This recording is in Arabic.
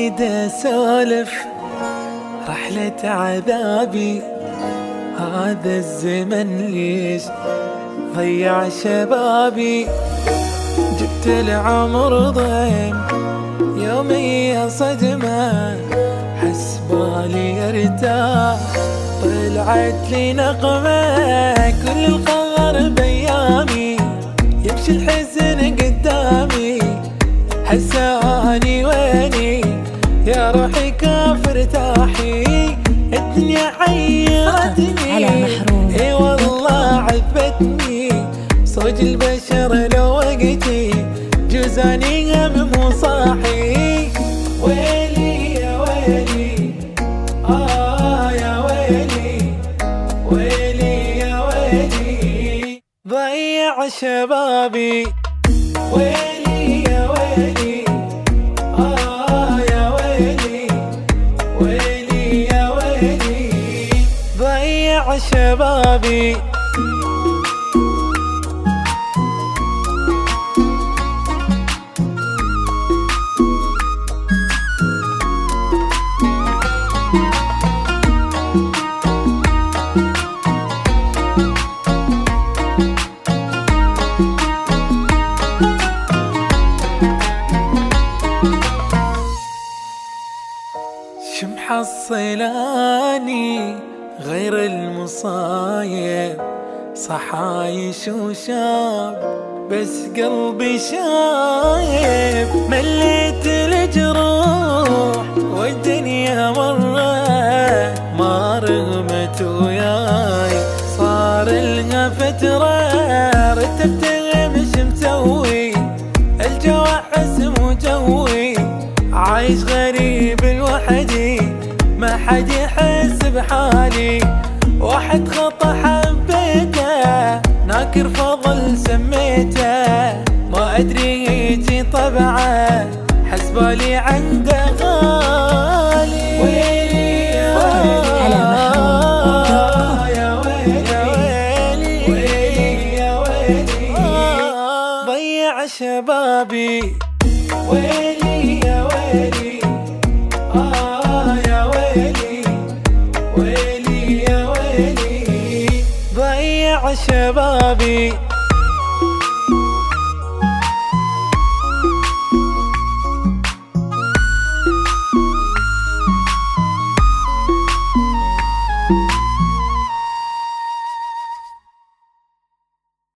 اريد اسولف رحلة عذابي، هذا الزمن ليش ضيع شبابي. جبت العمر ضيم يومي صدمة، حسبالي ارتاح طلعت لي نقمة. كل القهر بيامي يمشي الحزن قدامي، حساني ويني يا روحي كيف ارتاحي. الدنيا حيرتني اي والله عذبتني، صوج البشر لو وقتي جوزاني هم مو صاحي. ويلي يا ويلي يا ويلي، ويلي يا ويلي ضيع شبابي. ويلي يا ويلي يا ويلي، ويلي يا ويلي ضيع شبابي. شمحصلاني غير المصايب، صحايش وشاب بس قلبي شايب. مليت الجروح والدنيا مرة ما رغمت وياي، صار لها فترة رتبت مش مسوي الجو حسم وجوي. عايش غريب لوحدي ما حد يحس بحالي، واحد خطا حبيته ناكر فضل سميته. ما ادري يجي طبعه حسبالي عنده غالي. ويلي يا ويلي، ويلي يا ويلي ضيع شبابي. ويلي يا ويلي يا ويلي، ويلي يا ويلي ضيع شبابي.